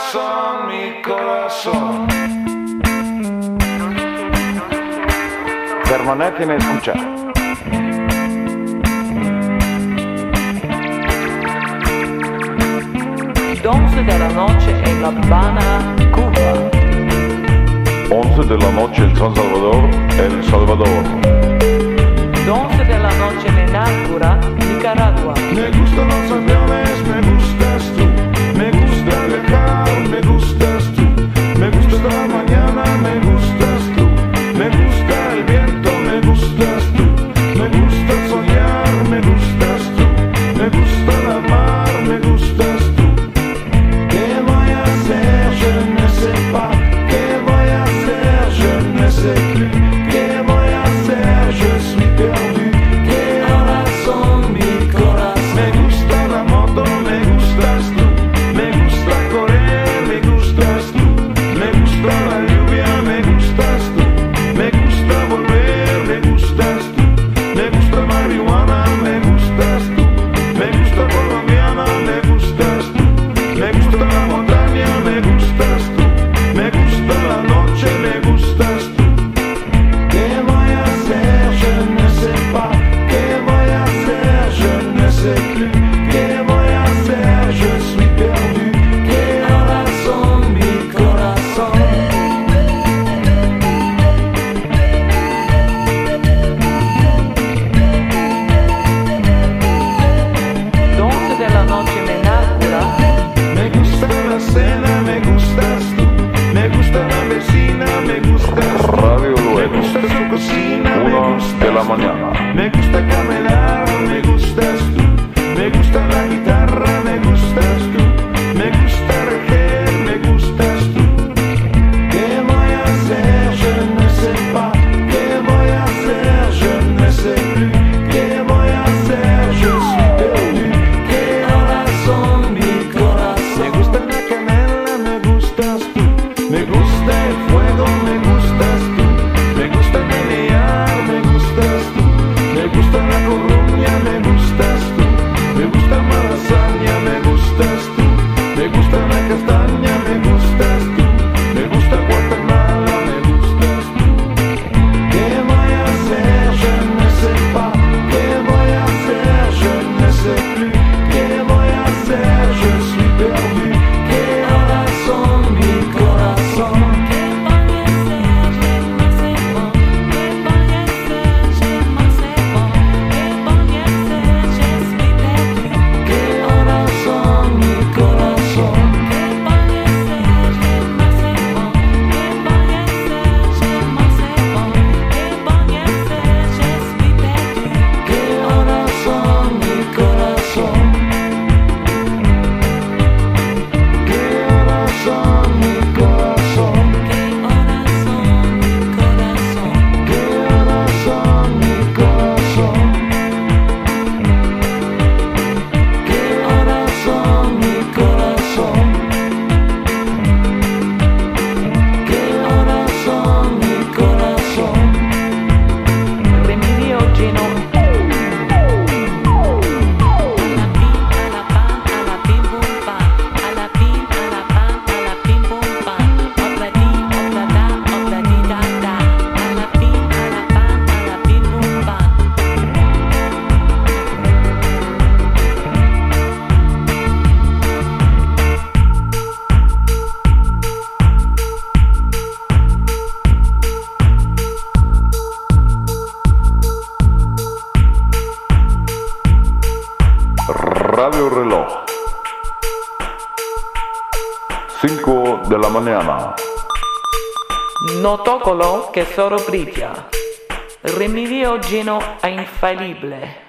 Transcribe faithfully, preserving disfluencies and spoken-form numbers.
corazón, mi corazón. Permanece en escucha. once de la noche en La Habana, Cuba. once de la noche en San Salvador, El Salvador. once de la noche en Henácora, Nicaragua. Me gustan los aviones, me gustas tú. Me gusta viajar, me gustas tú. Me gusta la mañana, me gustas tú. Me gusta el viento, me gustas tú. Me gusta soñar, me gustas tú. Me gusta la mar, me gustas tú. ¿Qué voy a hacer? Je ne sais pas. ¿Qué voy a hacer? Je ne sais plus. ¿Qué voy a hacer? Je suis perdu. ¿Qué corazón, mi corazón? Me gusta la moto, me gustas tú. Me gusta correr, me gustas tú. Me gusta la lluvia, me gustas tú. Me gusta volver, me gustas tú. Me gusta marihuana, me gustas tú. Me gusta colombiana, me gustas tú. Me gusta la montaña, me gustas tú. Me gusta la noche, me gustas tú. ¿Qué voy a hacer? Je ne sais pas. ¿Qué voy a hacer? Je ne sais plus. ¿Qué voy a hacer? Je suis perdu. ¿Qué corazón, mi corazón? once de la noche en Henácora. Me gusta la cena, me gustas tú. Me gusta la vecina, me gustas tú. Radio Luego. Me gusta su cocina, me gustas de la mañana. Me gusta caminar, me gustas tú. Me gusta la guitarra, me gustas tú. Me gusta reger, me gustas tú. ¿Qué voy a hacer? Je ne sais pas. ¿Qué voy a hacer? Je ne sais plus. ¿Qué voy a hacer? Je suis perdu. ¿Qué corazón, mi corazón? Me gusta la canela, me gustas tú. Me gusta el fuego, me gustas tú. Me gusta menear, me gustas tú. Me gusta la corruña, me gustas tú. Me gusta malasaña, me gustas tú. Me gusta la castaña, me gustas tú. Me gusta Guatemala, me gustas tú. ¿Qué voy a hacer? Je ne sais pas. ¿Qué voy a hacer? Je ne sais plus. ¿Qué voy a hacer? Je suis perdu. ¿Qué corazón, mi corazón? ¿Qué corazón, mi corazón? ¿Qué corazón, mi corazón? ¿Qué corazón, mi corazón? ¿Qué corazón, mi corazón? ¿Qué corazón, mi corazón? ¿Qué corazón, mi corazón? Remedio lleno. Radio Reloj. cinco de la mañana. No toccolo che solo brilla. Remedio lleno e infalible.